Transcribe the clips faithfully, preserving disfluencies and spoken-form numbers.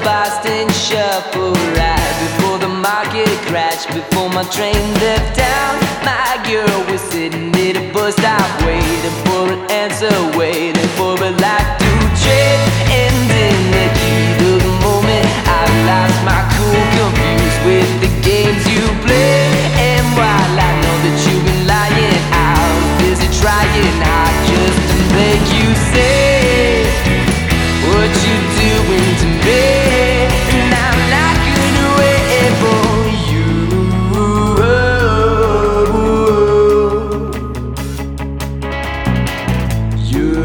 Boston Shuffle right before the market crashed, before my train left town. My girl was sitting at a bus stop, waiting for an answer, waiting for a life to trade. And in the heat of the moment, I lost my cool, confused with the games you play. And while I know that you've been lying, I was busy trying hard just to make you say what you doing to me. And I'm not gonna wait for you. You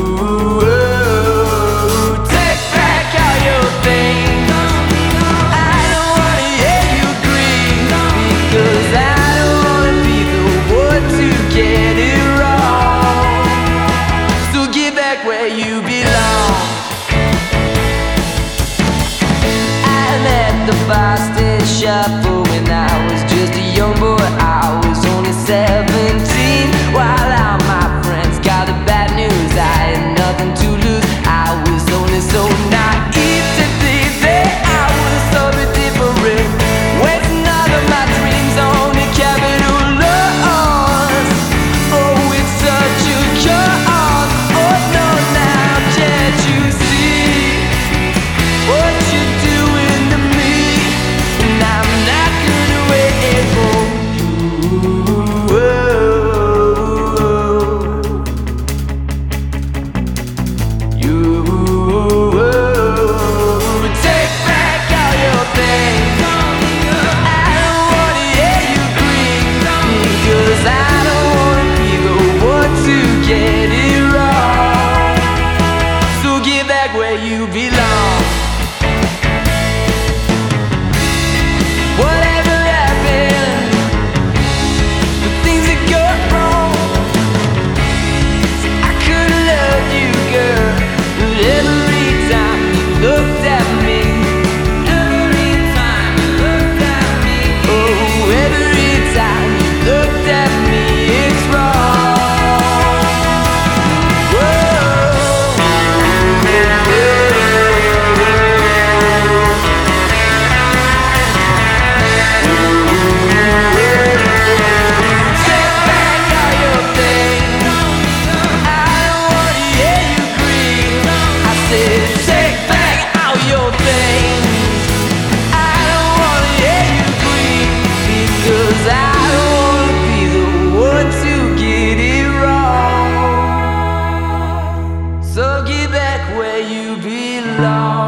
take back all your things. I don't wanna hear you grieve, because I don't wanna be the one to get it wrong. So get back where you belong. The Boston Shuffle when I was just a young boy. I was only seventeen. While all my friends got the bad news, I had nothing to lose. I was only so naive to think that I was something different, wasting all of my dreams on a capital loss. Oh, it's such a cause. Oh no, now can't you see what you're doing to me? I'm not gonna wait for you. You take back all your things. I don't wanna hear you grieve, because I don't wanna be the one to get it wrong. So get back where you belong. Whatever happened, the things that go wrong, I could've loved you, girl, but every time you looked at me, every time you looked at me, oh, every time you looked at me, it's wrong. Whoa. Take back all your things. I don't wanna hear you grieve, because I don't wanna be the one to get it wrong. So get back where you belong.